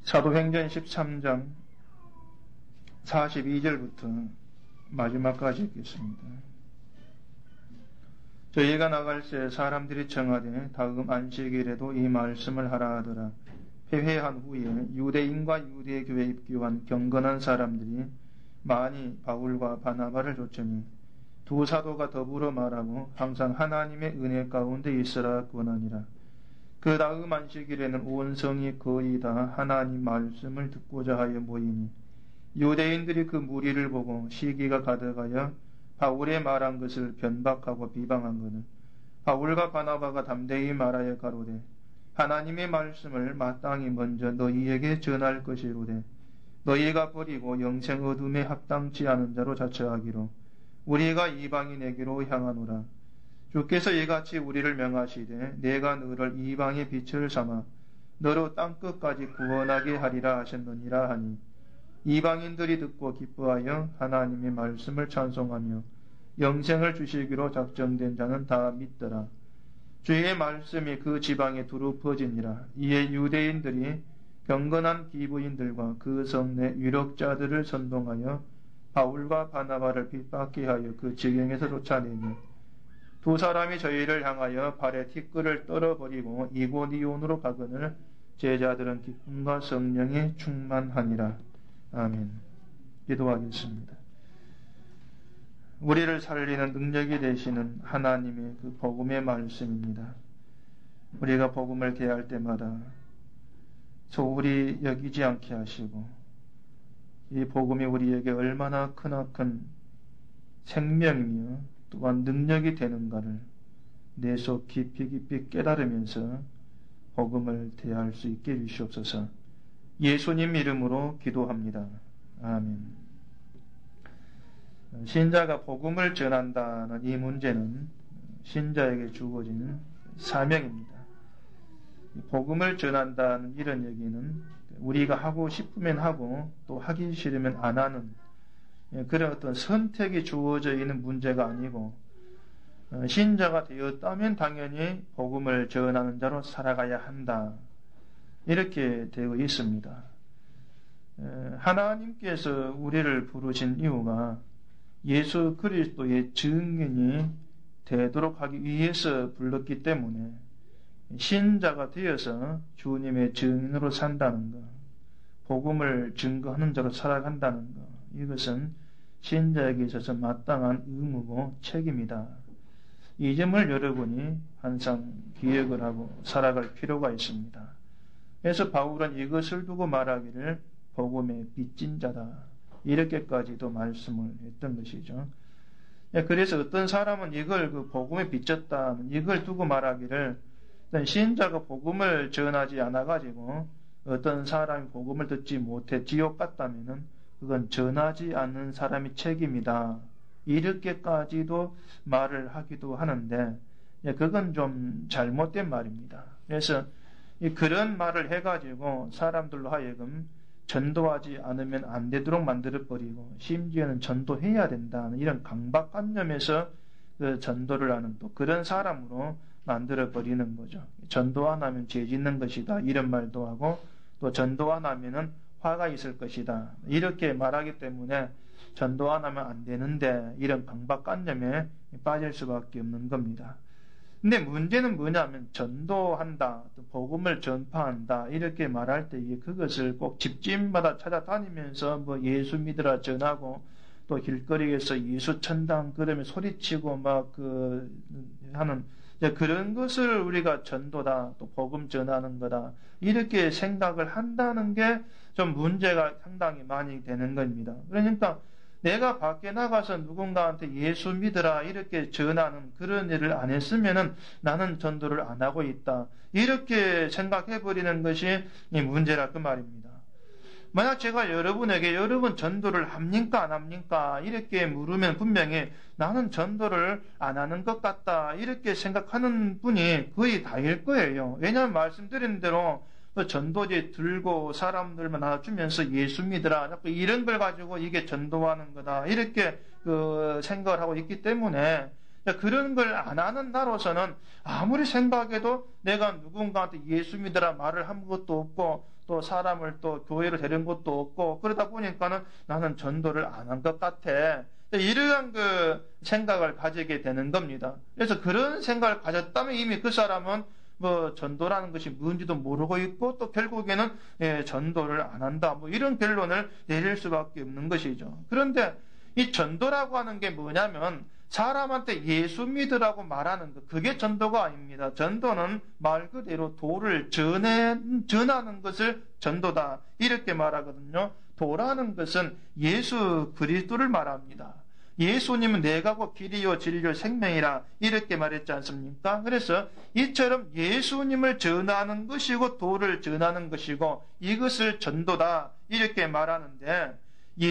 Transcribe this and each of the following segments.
사도행전 13장 42절부터 마지막까지 읽겠습니다. 저희가 나갈 때 사람들이 청하되 다음 안식일에도 이 말씀을 하라 하더라. 회회한 후에 유대인과 유대교회에 입교한 경건한 사람들이 많이 바울과 바나바를 쫓으니 두 사도가 더불어 말하고 항상 하나님의 은혜 가운데 있으라 권하니라. 그 다음 안식일에는 온 성이 거의 다 하나님 말씀을 듣고자 하여 모이니 유대인들이 그 무리를 보고 시기가 가득하여 바울의 말한 것을 변박하고 비방한 것은 바울과 바나바가 담대히 말하여 가로되 하나님의 말씀을 마땅히 먼저 너희에게 전할 것이로되 너희가 버리고 영생 어둠에 합당치 않은 자로 자처하기로 우리가 이방인에게로 향하노라. 주께서 이같이 우리를 명하시되 내가 너를 이방의 빛을 삼아 너로 땅끝까지 구원하게 하리라 하셨느니라 하니 이방인들이 듣고 기뻐하여 하나님의 말씀을 찬송하며 영생을 주시기로 작정된 자는 다 믿더라. 주의 말씀이 그 지방에 두루 퍼지니라. 이에 유대인들이 경건한 기부인들과 그 성내 유력자들을 선동하여 바울과 바나바를 핍박케 하여 그 지경에서 쫓아내니 두 사람이 저희를 향하여 발에 티끌을 떨어버리고 이고니온으로 가거늘 제자들은 기쁨과 성령에 충만하니라. 아멘. 기도하겠습니다. 우리를 살리는 능력이 되시는 하나님의 그 복음의 말씀입니다. 우리가 복음을 대할 때마다 소홀히 여기지 않게 하시고 이 복음이 우리에게 얼마나 크나큰 생명이며 또한 능력이 되는가를 내 속 깊이 깨달으면서 복음을 대할 수 있게 해주시옵소서. 예수님 이름으로 기도합니다. 아멘. 신자가 복음을 전한다는 이 문제는 신자에게 주어진 사명입니다. 복음을 전한다는 이런 얘기는 우리가 하고 싶으면 하고 또 하기 싫으면 안 하는 그런 어떤 선택이 주어져 있는 문제가 아니고 신자가 되었다면 당연히 복음을 전하는 자로 살아가야 한다. 이렇게 되어 있습니다. 하나님께서 우리를 부르신 이유가 예수 그리스도의 증인이 되도록 하기 위해서 불렀기 때문에 신자가 되어서 주님의 증인으로 산다는 것, 복음을 증거하는 자로 살아간다는 것, 이것은 신자에게 있어서 마땅한 의무고 책임이다. 이 점을 여러분이 항상 기억을 하고 살아갈 필요가 있습니다. 그래서 바울은 이것을 두고 말하기를 복음의 빚진 자다. 이렇게까지도 말씀을 했던 것이죠. 그래서 어떤 사람은 이걸 복음에 빚졌다, 이걸 두고 말하기를 신자가 복음을 전하지 않아가지고 어떤 사람이 복음을 듣지 못해 지옥 갔다면은 그건 전하지 않는 사람이 책임이다. 이렇게까지도 말을 하기도 하는데 그건 좀 잘못된 말입니다. 그래서 그런 말을 해가지고 사람들로 하여금 전도하지 않으면 안 되도록 만들어버리고 심지어는 전도해야 된다는 이런 강박관념에서 그 전도를 하는 또 그런 사람으로 만들어버리는 거죠. 전도 안 하면 죄 짓는 것이다. 이런 말도 하고 또 전도 안 하면은 화가 있을 것이다. 이렇게 말하기 때문에 전도 안 하면 안 되는데 이런 강박관념에 빠질 수밖에 없는 겁니다. 근데 문제는 뭐냐면 전도한다, 또 복음을 전파한다 이렇게 말할 때 그것을 꼭 집집마다 찾아다니면서 뭐 예수 믿으라 전하고 또 길거리에서 예수 천당 그러면 소리치고 막 하는 그런 것을 우리가 전도다, 또 복음 전하는 거다 이렇게 생각을 한다는 게 좀 문제가 상당히 많이 되는 겁니다. 그러니까 내가 밖에 나가서 누군가한테 예수 믿으라 이렇게 전하는 그런 일을 안 했으면은 나는 전도를 안 하고 있다. 이렇게 생각해버리는 것이 이 문제라 그 말입니다. 만약 제가 여러분에게 여러분 전도를 합니까 안 합니까 이렇게 물으면 분명히 나는 전도를 안 하는 것 같다 이렇게 생각하는 분이 거의 다일 거예요. 왜냐하면 말씀드린 대로 전도지 들고 사람들만 나눠주면서 예수 믿으라 자꾸 이런 걸 가지고 이게 전도하는 거다 이렇게 생각을 하고 있기 때문에 그런 걸 안 하는 나로서는 아무리 생각해도 내가 누군가한테 예수 믿으라 말을 한 것도 없고 또 사람을 또 교회로 데리는 것도 없고 그러다 보니까는 나는 전도를 안 한 것 같아. 이러한 그 생각을 가지게 되는 겁니다. 그래서 그런 생각을 가졌다면 이미 그 사람은 뭐 전도라는 것이 뭔지도 모르고 있고 또 결국에는 전도를 안 한다. 뭐 이런 결론을 내릴 수밖에 없는 것이죠. 그런데 이 전도라고 하는 게 뭐냐면 사람한테 예수 믿으라고 말하는 것, 그게 전도가 아닙니다. 전도는 말 그대로 도를 전하는 것을 전도다. 이렇게 말하거든요. 도라는 것은 예수 그리스도를 말합니다. 예수님은 내가 곧 길이요 진리요 생명이라 이렇게 말했지 않습니까? 그래서 이처럼 예수님을 전하는 것이고 도를 전하는 것이고 이것을 전도다 이렇게 말하는데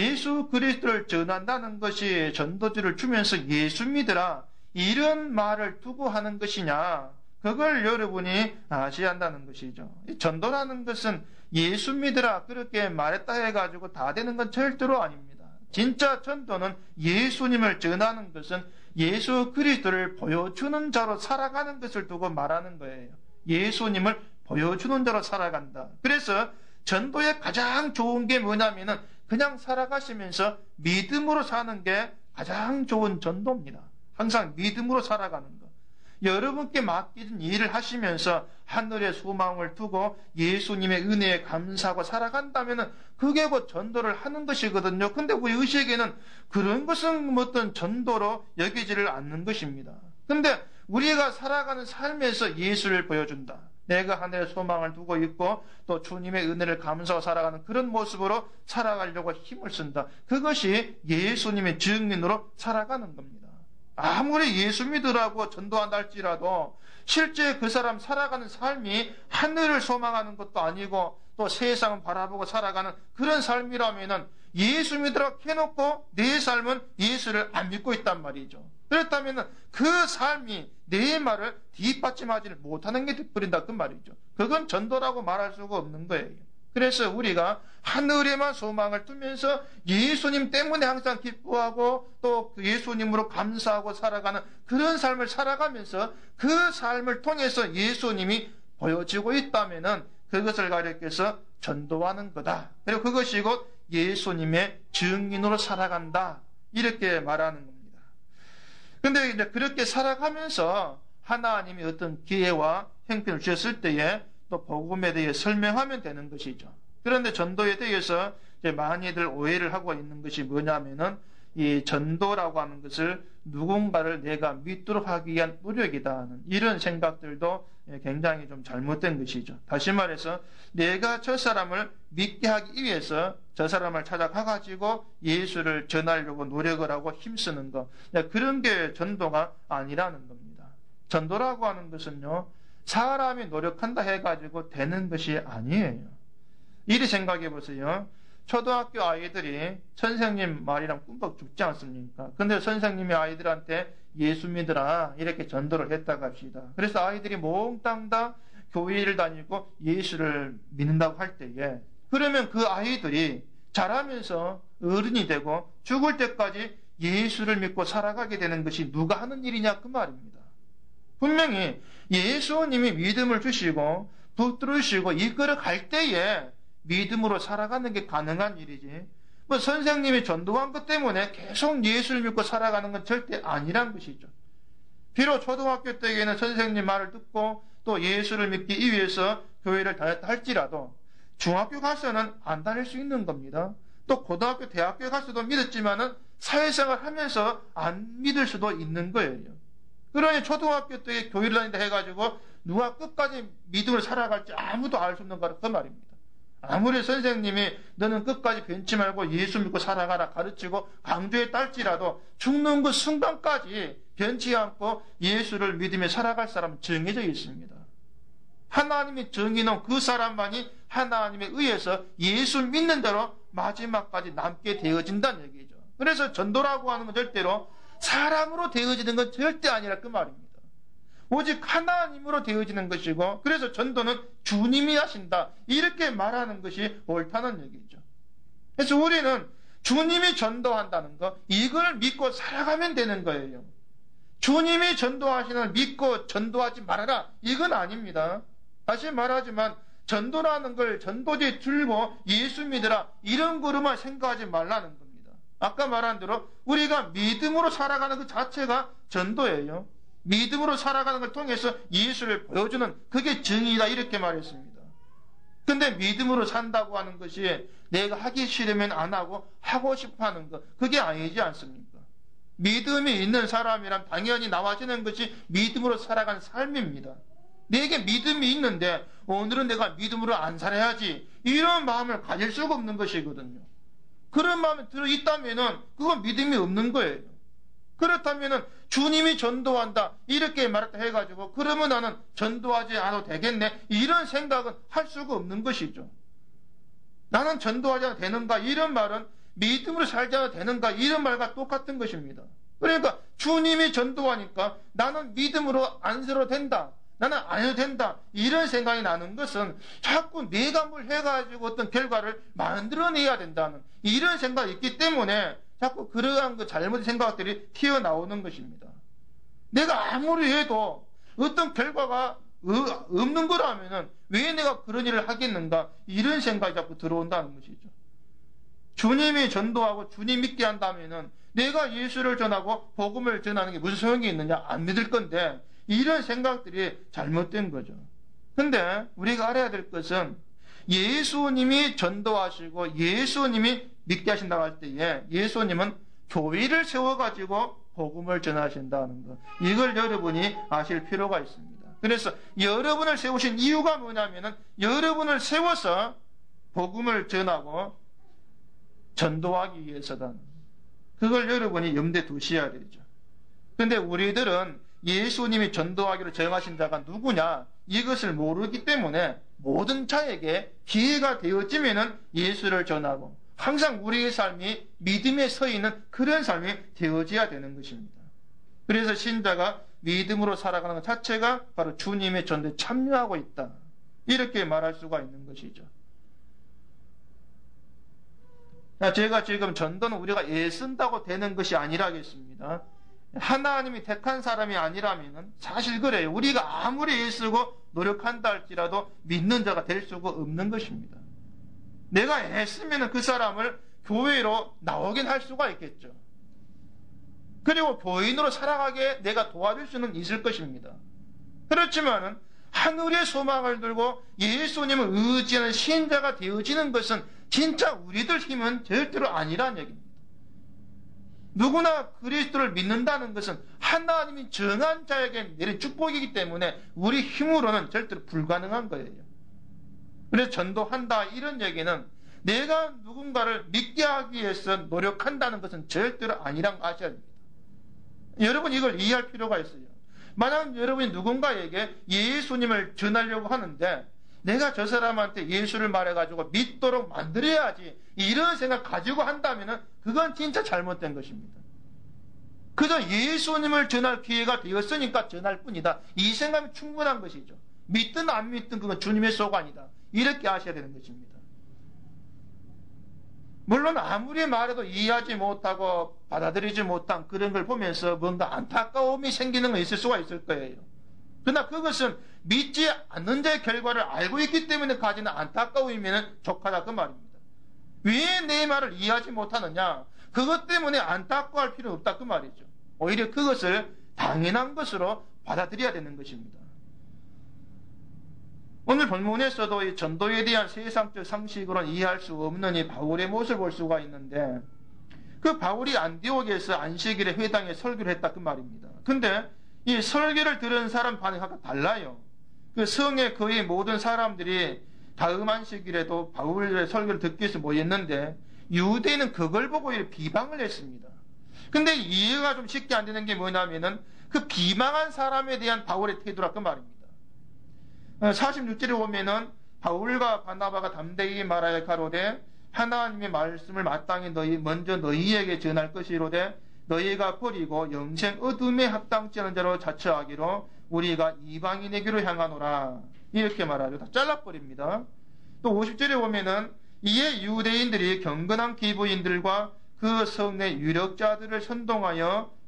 예수 그리스도를 전한다는 것이 전도지를 주면서 예수 믿으라 이런 말을 두고 하는 것이냐 그걸 여러분이 아셔야 한다는 것이죠. 전도라는 것은 예수 믿으라 그렇게 말했다 해가지고 다 되는 건 절대로 아닙니다. 진짜 전도는 예수님을 전하는 것은 예수 그리스도를 보여주는 자로 살아가는 것을 두고 말하는 거예요. 예수님을 보여주는 자로 살아간다. 그래서 전도의 가장 좋은 게 뭐냐면은 그냥 살아가시면서 믿음으로 사는 게 가장 좋은 전도입니다. 항상 믿음으로 살아가는 것. 여러분께 맡긴 일을 하시면서 하늘의 소망을 두고 예수님의 은혜에 감사하고 살아간다면 그게 곧 전도를 하는 것이거든요. 근데 우리 의식에는 그런 것은 어떤 전도로 여기지를 않는 것입니다. 근데 우리가 살아가는 삶에서 예수를 보여준다. 내가 하늘의 소망을 두고 있고 또 주님의 은혜를 감사하고 살아가는 그런 모습으로 살아가려고 힘을 쓴다. 그것이 예수님의 증인으로 살아가는 겁니다. 아무리 예수 믿으라고 전도한다 할지라도 실제 그 사람 살아가는 삶이 하늘을 소망하는 것도 아니고 또 세상을 바라보고 살아가는 그런 삶이라면은 예수 믿으라고 해놓고 내 삶은 예수를 안 믿고 있단 말이죠. 그렇다면 그 삶이 내 말을 뒷받침하지를 못하는 게 돼버린다 그 말이죠. 그건 전도라고 말할 수가 없는 거예요. 그래서 우리가 하늘에만 소망을 두면서 예수님 때문에 항상 기뻐하고 또 예수님으로 감사하고 살아가는 그런 삶을 살아가면서 그 삶을 통해서 예수님이 보여지고 있다면은 그것을 가리켜서 전도하는 거다. 그리고 그것이 곧 예수님의 증인으로 살아간다. 이렇게 말하는 겁니다. 그런데 이제 그렇게 살아가면서 하나님이 어떤 기회와 형편을 주셨을 때에 또 복음에 대해 설명하면 되는 것이죠. 그런데 전도에 대해서 이제 많이들 오해를 하고 있는 것이 뭐냐면은 이 전도라고 하는 것을 누군가를 내가 믿도록 하기 위한 노력이다 하는 이런 생각들도 굉장히 좀 잘못된 것이죠. 다시 말해서 내가 저 사람을 믿게 하기 위해서 저 사람을 찾아가가지고 예수를 전하려고 노력을 하고 힘쓰는 것. 그런 게 전도가 아니라는 겁니다. 전도라고 하는 것은요. 사람이 노력한다 해가지고 되는 것이 아니에요. 이리 생각해 보세요. 초등학교 아이들이 선생님 말이랑 꿈뻑 죽지 않습니까? 근데 선생님이 아이들한테 예수 믿으라 이렇게 전도를 했다고 합시다. 그래서 아이들이 몽땅 다 교회를 다니고 예수를 믿는다고 할 때에 그러면 그 아이들이 자라면서 어른이 되고 죽을 때까지 예수를 믿고 살아가게 되는 것이 누가 하는 일이냐 그 말입니다. 분명히 예수님이 믿음을 주시고 붙들으시고 이끌어 갈 때에 믿음으로 살아가는 게 가능한 일이지. 뭐 선생님이 전도한 것 때문에 계속 예수를 믿고 살아가는 건 절대 아니란 것이죠. 비록 초등학교 때에는 선생님 말을 듣고 또 예수를 믿기 위해서 교회를 다녔다 할지라도 중학교 가서는 안 다닐 수 있는 겁니다. 또 고등학교, 대학교에 가서도 믿었지만은 사회생활 하면서 안 믿을 수도 있는 거예요. 그러니 초등학교 때 교회를 다닌다 해가지고 누가 끝까지 믿음을 살아갈지 아무도 알 수 없는 거라 그 말입니다. 아무리 선생님이 너는 끝까지 변치 말고 예수 믿고 살아가라 가르치고 강조에 딸지라도 죽는 그 순간까지 변치 않고 예수를 믿으며 살아갈 사람은 정해져 있습니다. 하나님이 정해놓은 그 사람만이 하나님에 의해서 예수 믿는 대로 마지막까지 남게 되어진다는 얘기죠. 그래서 전도라고 하는 건 절대로 사람으로 되어지는 건 절대 아니라 그 말입니다. 오직 하나님으로 되어지는 것이고 그래서 전도는 주님이 하신다 이렇게 말하는 것이 옳다는 얘기죠. 그래서 우리는 주님이 전도한다는 거 이걸 믿고 살아가면 되는 거예요. 주님이 전도하시는 믿고 전도하지 말아라 이건 아닙니다. 다시 말하지만 전도라는 걸 전도지 들고 예수 믿으라 이런 거로만 생각하지 말라는 겁니다. 아까 말한 대로 우리가 믿음으로 살아가는 그 자체가 전도예요. 믿음으로 살아가는 걸 통해서 예수를 보여주는 그게 정의다 이렇게 말했습니다. 근데 믿음으로 산다고 하는 것이 내가 하기 싫으면 안 하고 하고 싶어 하는 것, 그게 아니지 않습니까? 믿음이 있는 사람이란 당연히 나와지는 것이 믿음으로 살아가는 삶입니다. 내게 믿음이 있는데 오늘은 내가 믿음으로 안 살아야지 이런 마음을 가질 수가 없는 것이거든요. 그런 마음이 들어있다면 그건 믿음이 없는 거예요. 그렇다면 주님이 전도한다 이렇게 말했다 해가지고 그러면 나는 전도하지 않아도 되겠네 이런 생각은 할 수가 없는 것이죠. 나는 전도하지 않아도 되는가 이런 말은 믿음으로 살지 않아도 되는가 이런 말과 똑같은 것입니다. 그러니까 주님이 전도하니까 나는 믿음으로 안 살아도 된다, 나는 안 해도 된다 이런 생각이 나는 것은 자꾸 내가 뭘 해가지고 어떤 결과를 만들어내야 된다는 이런 생각이 있기 때문에 자꾸 그러한 그 잘못된 생각들이 튀어나오는 것입니다. 내가 아무리 해도 어떤 결과가 없는 거라면 왜 내가 그런 일을 하겠는가 이런 생각이 자꾸 들어온다는 것이죠. 주님이 전도하고 주님 믿게 한다면 내가 예수를 전하고 복음을 전하는 게 무슨 소용이 있느냐, 안 믿을 건데 이런 생각들이 잘못된 거죠. 근데 우리가 알아야 될 것은 예수님이 전도하시고 예수님이 믿게 하신다고 할 때에 예수님은 교회를 세워가지고 복음을 전하신다는 것, 이걸 여러분이 아실 필요가 있습니다. 그래서 여러분을 세우신 이유가 뭐냐면은 여러분을 세워서 복음을 전하고 전도하기 위해서다는 그걸 여러분이 염두에 두셔야 되죠. 근데 우리들은 예수님이 전도하기로 정하신 자가 누구냐 이것을 모르기 때문에 모든 자에게 기회가 되어지면은 예수를 전하고 항상 우리의 삶이 믿음에 서 있는 그런 삶이 되어져야 되는 것입니다. 그래서 신자가 믿음으로 살아가는 것 자체가 바로 주님의 전도에 참여하고 있다 이렇게 말할 수가 있는 것이죠. 제가 지금 전도는 우리가 애쓴다고 되는 것이 아니라겠습니다. 하나님이 택한 사람이 아니라면 사실 그래요. 우리가 아무리 애쓰고 노력한다 할지라도 믿는 자가 될 수가 없는 것입니다. 내가 애쓰면 그 사람을 교회로 나오긴 할 수가 있겠죠. 그리고 교인으로 살아가게 내가 도와줄 수는 있을 것입니다. 그렇지만은 하늘의 소망을 들고 예수님을 의지하는 신자가 되어지는 것은 진짜 우리들 힘은 절대로 아니라는 얘기입니다. 누구나 그리스도를 믿는다는 것은 하나님이 정한 자에게 내린 축복이기 때문에 우리 힘으로는 절대로 불가능한 거예요. 그래서 전도한다 이런 얘기는 내가 누군가를 믿게 하기 위해서 노력한다는 것은 절대로 아니란 거 아셔야 됩니다. 여러분 이걸 이해할 필요가 있어요. 만약 여러분이 누군가에게 예수님을 전하려고 하는데 내가 저 사람한테 예수를 말해가지고 믿도록 만들어야지 이런 생각 가지고 한다면 그건 진짜 잘못된 것입니다. 그저 예수님을 전할 기회가 되었으니까 전할 뿐이다 이 생각이 충분한 것이죠. 믿든 안 믿든 그건 주님의 소관이다 이렇게 아셔야 되는 것입니다. 물론 아무리 말해도 이해하지 못하고 받아들이지 못한 그런 걸 보면서 뭔가 안타까움이 생기는 건 있을 수가 있을 거예요. 그러나 그것은 믿지 않는 자의 결과를 알고 있기 때문에 가지는 안타까움이면 족하다 그 말입니다. 왜 내 말을 이해하지 못하느냐 그것 때문에 안타까워할 필요는 없다 그 말이죠. 오히려 그것을 당연한 것으로 받아들여야 되는 것입니다. 오늘 본문에서도 이 전도에 대한 세상적 상식으로는 이해할 수 없는 이 바울의 모습을 볼 수가 있는데 그 바울이 안디옥에서 안식일에 회당에 설교를 했다 그 말입니다. 근데 이 설교를 들은 사람 반응이 각각 달라요. 그 성의 거의 모든 사람들이 다음 안식일에도 바울의 설교를 듣기 위해서 모였는데 유대인은 그걸 보고 비방을 했습니다. 근데 이해가 좀 쉽게 안 되는 게 뭐냐면은 그 비방한 사람에 대한 바울의 태도라 그 말입니다. 46절에 보면은 바울과 바나바가 담대히 말하여 가로되 하나님의 말씀을 마땅히 먼저 너희에게 전할 것이로되 너희가 버리고 영생 어둠에 합당치 않은 자로 자처하기로 우리가 이방인에게로 향하노라 이렇게 말하죠. 다 잘라버립니다. 또 50절에 보면은 이에 유대인들이 경건한 기부인들과 그 성내 유력자들을 선동하여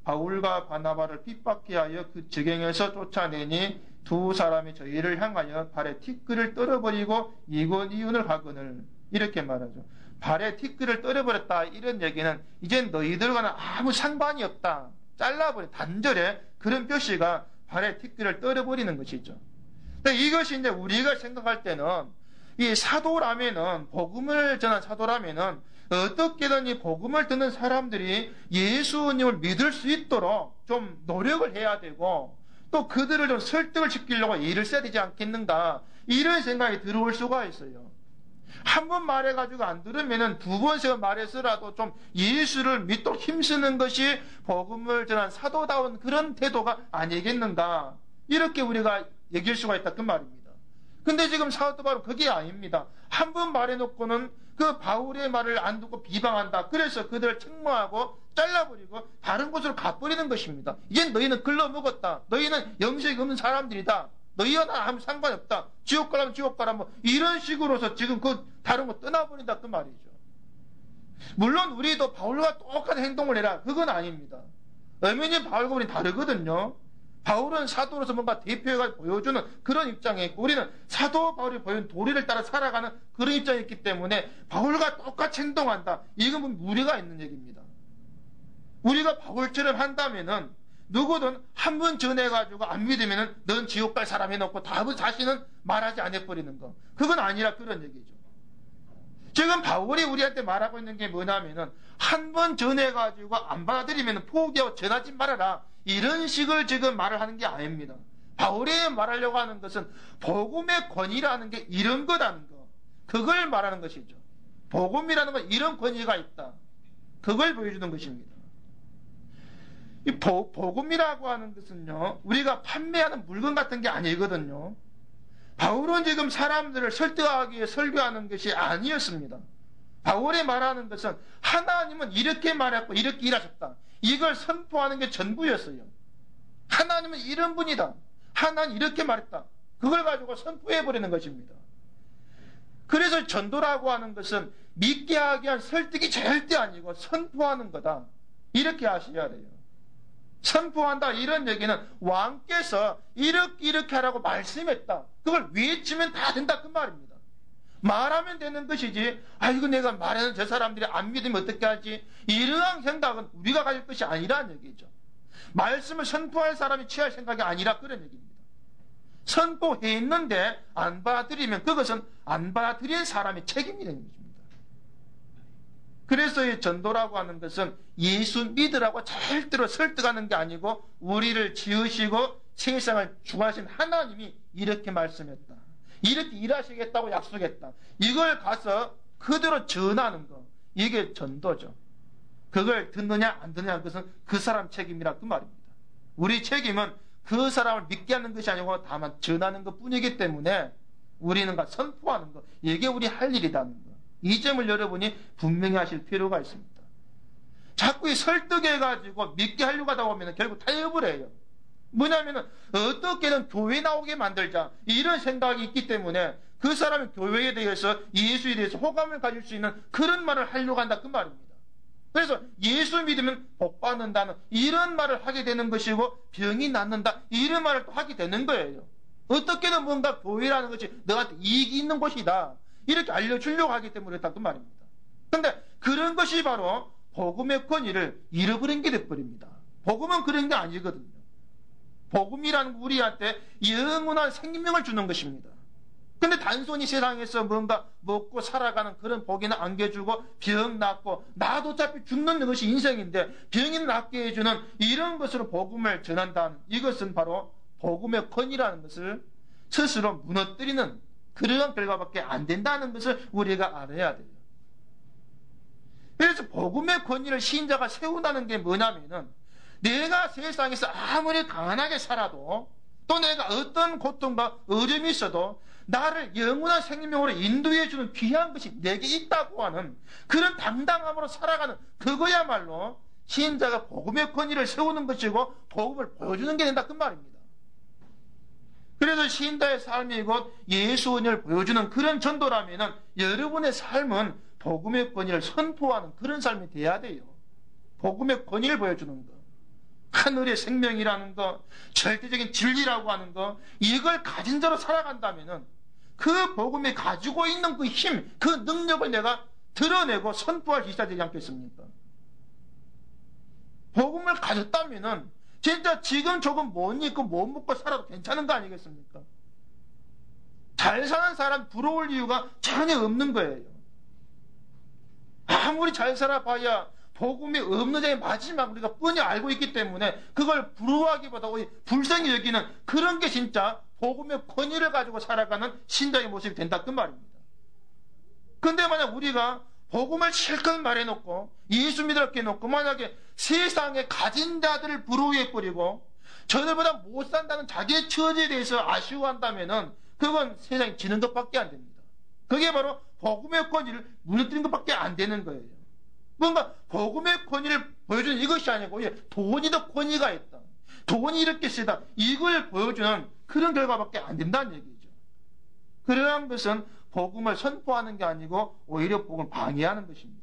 바울과 바나바를 핍박해 하여 그 지경에서 쫓아내니 두 사람이 저희를 향하여 발에 티끌을 떨어버리고 이곤이온을 하거늘. 이렇게 말하죠. 발에 티끌을 떨어버렸다. 이런 얘기는 이제 너희들과는 아무 상관이 없다. 잘라버려. 단절에 그런 표시가 발에 티끌을 떨어버리는 것이죠. 이것이 이제 우리가 생각할 때는 이 사도라면은, 복음을 전한 사도라면은 어떻게든 이 복음을 듣는 사람들이 예수님을 믿을 수 있도록 좀 노력을 해야 되고, 또 그들을 좀 설득을 시키려고 일을 써야 되지 않겠는가, 이런 생각이 들어올 수가 있어요. 한 번 말해가지고 안 들으면은 두 번, 세 번 말해서라도 좀 예수를 믿도록 힘쓰는 것이 복음을 전한 사도다운 그런 태도가 아니겠는가, 이렇게 우리가 얘기할 수가 있다 그 말입니다. 근데 지금 사도 바울은 그게 아닙니다. 한 번 말해놓고는 그 바울의 말을 안 듣고 비방한다. 그래서 그들을 책망하고 잘라버리고 다른 곳으로 가버리는 것입니다. 이제 너희는 글러먹었다. 너희는 영생이 없는 사람들이다. 너희와 나 아무 상관없다. 지옥 가라면 지옥 가라. 뭐 이런 식으로서 지금 그 다른 거 떠나버린다 그 말이죠. 물론 우리도 바울과 똑같은 행동을 해라. 그건 아닙니다. 엄연히 바울과 우리는 다르거든요. 바울은 사도로서 뭔가 대표해서 보여주는 그런 입장에 있고, 우리는 사도 바울이 보여준 도리를 따라 살아가는 그런 입장이 있기 때문에 바울과 똑같이 행동한다. 이건 무리가 있는 얘기입니다. 우리가 바울처럼 한다면은 누구든 한 번 전해가지고 안 믿으면은 넌 지옥 갈 사람 해놓고 다시는 말하지 않아버리는 거. 그건 아니라 그런 얘기죠. 지금 바울이 우리한테 말하고 있는 게 뭐냐면은 한 번 전해가지고 안 받아들이면 포기하고 전하지 말아라. 이런 식을 지금 말을 하는 게 아닙니다. 바울이 말하려고 하는 것은 복음의 권위라는 게 이런 거라는 거. 그걸 말하는 것이죠. 복음이라는 건 이런 권위가 있다. 그걸 보여주는 것입니다. 이 복음이라고 하는 것은요, 우리가 판매하는 물건 같은 게 아니거든요. 바울은 지금 사람들을 설득하기 위해 설교하는 것이 아니었습니다. 바울이 말하는 것은 하나님은 이렇게 말했고 이렇게 일하셨다. 이걸 선포하는 게 전부였어요. 하나님은 이런 분이다. 하나님 이렇게 말했다. 그걸 가지고 선포해버리는 것입니다. 그래서 전도라고 하는 것은 믿게 하기 위한 설득이 절대 아니고 선포하는 거다. 이렇게 아셔야 돼요. 선포한다 이런 얘기는 왕께서 이렇게 하라고 말씀했다. 그걸 외치면 다 된다 그 말입니다. 말하면 되는 것이지, 아이고 내가 말하는 저 사람들이 안 믿으면 어떻게 하지, 이러한 생각은 우리가 가질 것이 아니라는 얘기죠. 말씀을 선포할 사람이 취할 생각이 아니라 그런 얘기입니다. 선포했는데 안 받아들이면 그것은 안 받아들인 사람의 책임이 되는 것입니다. 그래서 이 전도라고 하는 것은 예수 믿으라고 절대로 설득하는 게 아니고, 우리를 지으시고 세상을 주관하신 하나님이 이렇게 말씀했다. 이렇게 일하시겠다고 약속했다. 이걸 가서 그대로 전하는 거. 이게 전도죠. 그걸 듣느냐 안 듣느냐 그것은 그 사람 책임이라 그 말입니다. 우리 책임은 그 사람을 믿게 하는 것이 아니고 다만 전하는 것 뿐이기 때문에 우리는 선포하는 거. 이게 우리 할 일이라는 거. 이 점을 여러분이 분명히 하실 필요가 있습니다. 자꾸 설득해가지고 믿게 하려고 하다 보면 결국 타협을 해요. 뭐냐면은 어떻게든 교회 나오게 만들자 이런 생각이 있기 때문에 그 사람이 교회에 대해서 예수에 대해서 호감을 가질 수 있는 그런 말을 하려고 한다 그 말입니다. 그래서 예수 믿으면 복 받는다는 이런 말을 하게 되는 것이고, 병이 낫는다 이런 말을 또 하게 되는 거예요. 어떻게든 뭔가 교회라는 것이 너한테 이익이 있는 곳이다 이렇게 알려주려고 하기 때문에 그렇다 그 말입니다. 그런데 그런 것이 바로 복음의 권위를 잃어버린 게 돼버립니다. 복음은 그런 게 아니거든요. 복음이라는 우리한테 영원한 생명을 주는 것입니다. 근데 단순히 세상에서 뭔가 먹고 살아가는 그런 복이나 안겨주고 병 낫고, 나도 어차피 죽는 것이 인생인데 병이 낫게 해주는 이런 것으로 복음을 전한다는, 이것은 바로 복음의 권위라는 것을 스스로 무너뜨리는 그러한 결과밖에 안 된다는 것을 우리가 알아야 돼요. 그래서 복음의 권위를 신자가 세운다는 게 뭐냐면은, 내가 세상에서 아무리 강하게 살아도, 또 내가 어떤 고통과 어려움이 있어도 나를 영원한 생명으로 인도해주는 귀한 것이 내게 있다고 하는 그런 당당함으로 살아가는, 그거야말로 신자가 복음의 권위를 세우는 것이고 복음을 보여주는 게 된다 그 말입니다. 그래서 신자의 삶이 곧 예수 은혜를 보여주는 그런 전도라면은 여러분의 삶은 복음의 권위를 선포하는 그런 삶이 돼야 돼요. 복음의 권위를 보여주는 것. 하늘의 생명이라는 거, 절대적인 진리라고 하는 거, 이걸 가진 자로 살아간다면은 그 복음이 가지고 있는 그 힘, 그 능력을 내가 드러내고 선포할 수 있어야 되지 않겠습니까? 복음을 가졌다면은 진짜 지금 조금 못 입고 못 먹고 살아도 괜찮은 거 아니겠습니까? 잘 사는 사람 부러울 이유가 전혀 없는 거예요. 아무리 잘 살아봐야 복음이 없는 자의 마지막 우리가 뻔히 알고 있기 때문에 그걸 부러워하기보다 오히려 불쌍히 여기는 그런 게 진짜 복음의 권위를 가지고 살아가는 신자의 모습이 된다 그 말입니다. 근데 만약 우리가 복음을 실컷 말해놓고 예수 믿으라고 해놓고 만약에 세상에 가진 자들을 부러워해버리고 저들보다 못 산다는 자기의 처지에 대해서 아쉬워한다면은 그건 세상에 지는 것밖에 안 됩니다. 그게 바로 복음의 권위를 무너뜨리는 것밖에 안 되는 거예요. 뭔가 복음의 권위를 보여주는 이것이 아니고 돈이 더 권위가 있다. 돈이 이렇게 세다. 이걸 보여주는 그런 결과밖에 안 된다는 얘기죠. 그러한 것은 복음을 선포하는 게 아니고 오히려 복음을 방해하는 것입니다.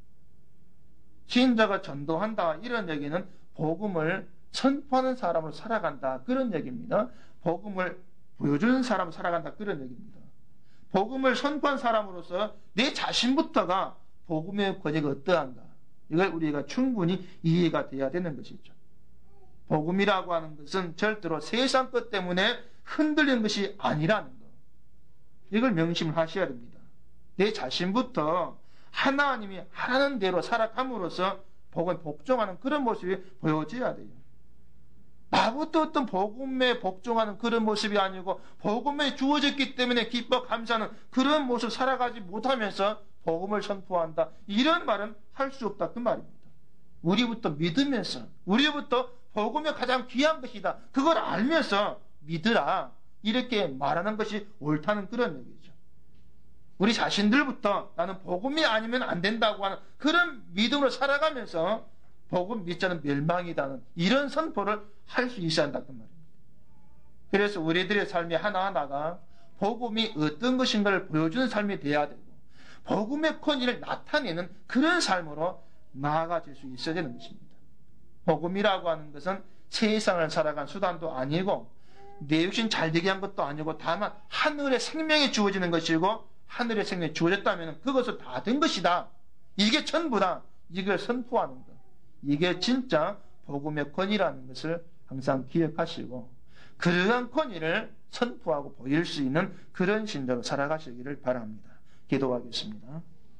신자가 전도한다 이런 얘기는 복음을 선포하는 사람으로 살아간다 그런 얘기입니다. 복음을 보여주는 사람으로 살아간다 그런 얘기입니다. 복음을 선포한 사람으로서 내 자신부터가 복음의 권위가 어떠한가 이걸 우리가 충분히 이해가 돼야 되는 것이죠. 복음이라고 하는 것은 절대로 세상 것 때문에 흔들리는 것이 아니라는 것. 이걸 명심을 하셔야 됩니다. 내 자신부터 하나님이 하라는 대로 살아감으로써 복음에 복종하는 그런 모습이 보여져야 돼요. 나부터 어떤 복음에 복종하는 그런 모습이 아니고 복음에 주어졌기 때문에 기뻐 감사하는 그런 모습 살아가지 못하면서 복음을 선포한다. 이런 말은 할 수 없다. 그 말입니다. 우리부터 믿으면서 우리부터 복음이 가장 귀한 것이다. 그걸 알면서 믿으라. 이렇게 말하는 것이 옳다는 그런 얘기죠. 우리 자신들부터 나는 복음이 아니면 안 된다고 하는 그런 믿음으로 살아가면서 복음 믿자는 멸망이다는 이런 선포를 할 수 있어야 한다. 그 말입니다. 그래서 우리들의 삶이 하나하나가 복음이 어떤 것인가를 보여주는 삶이 돼야 되고 복음의 권위를 나타내는 그런 삶으로 나아가질 수 있어야 되는 것입니다. 복음이라고 하는 것은 세상을 살아간 수단도 아니고 내 육신 잘되게 한 것도 아니고 다만 하늘의 생명이 주어지는 것이고 하늘의 생명이 주어졌다면 그것은 다 된 것이다. 이게 전부다. 이걸 선포하는 것. 이게 진짜 복음의 권위라는 것을 항상 기억하시고 그러한 권위를 선포하고 보일 수 있는 그런 신자로 살아가시기를 바랍니다. 기도하겠습니다.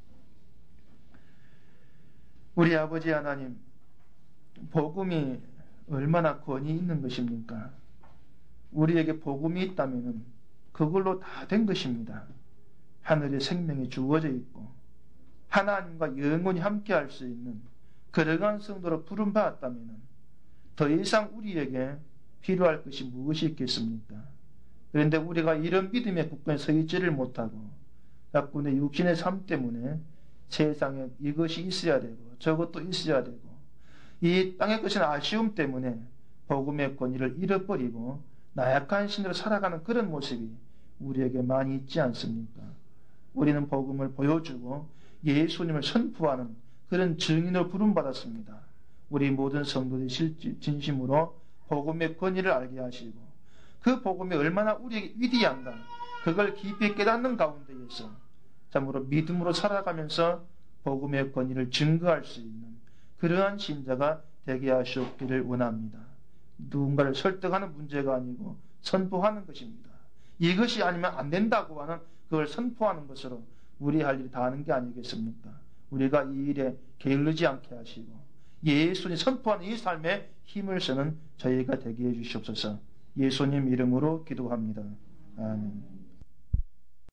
우리 아버지 하나님, 복음이 얼마나 권위 있는 것입니까? 우리에게 복음이 있다면 그걸로 다 된 것입니다. 하늘의 생명이 주어져 있고 하나님과 영원히 함께할 수 있는 그러한 성도로 부름받았다면 더 이상 우리에게 필요할 것이 무엇이 있겠습니까? 그런데 우리가 이런 믿음의 국권에 서 있지를 못하고 자꾸 내 육신의 삶 때문에 세상에 이것이 있어야 되고 저것도 있어야 되고 이 땅의 것은 아쉬움 때문에 복음의 권위를 잃어버리고 나약한 신으로 살아가는 그런 모습이 우리에게 많이 있지 않습니까? 우리는 복음을 보여주고 예수님을 선포하는 그런 증인으로 부름받았습니다. 우리 모든 성도들이 진심으로 복음의 권위를 알게 하시고 그 복음이 얼마나 우리에게 위대한가 그걸 깊이 깨닫는 가운데에서 참으로 믿음으로 살아가면서 복음의 권위를 증거할 수 있는 그러한 신자가 되게 하시옵기를 원합니다. 누군가를 설득하는 문제가 아니고 선포하는 것입니다. 이것이 아니면 안 된다고 하는 그걸 선포하는 것으로 우리 할 일이 다 하는 게 아니겠습니까? 우리가 이 일에 게을르지 않게 하시고 예수님 선포하는 이 삶에 힘을 쓰는 저희가 되게 해 주시옵소서. 예수님 이름으로 기도합니다. 아멘.